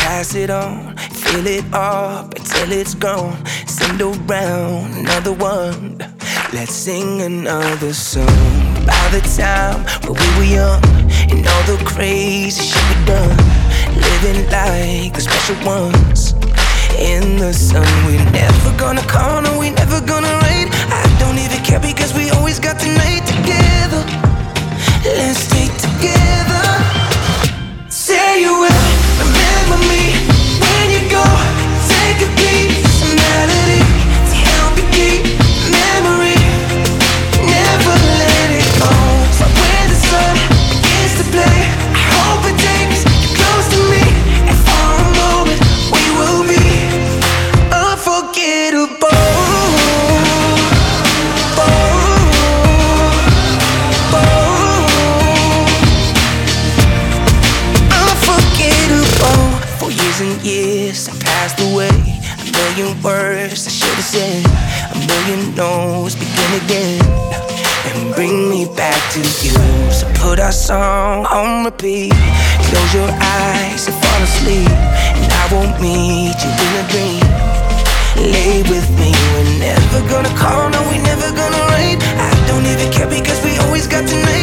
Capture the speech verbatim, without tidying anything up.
pass it on, fill it up until it's gone. Send around another one. Let's sing another song. By the time when we were young, and all the crazy shit we done, living like the special ones. In the sun, we're never gonna call, no, we never gonna rain. I don't even care because we always got the night together. Let's stay together. Say you will remember me when you go. Take a piece of melody to help you keep memory. Never let it go. So when the sun begins to play, I hope it takes you close to me, and for a moment we will be unforgettable. And years have passed away. A million words I should have said. A million no's begin again and bring me back to you. So put our song on repeat. Close your eyes and fall asleep, and I won't meet you in a dream. Lay with me. We're never gonna call, no, we never gonna rain. I don't even care because we always got tonight.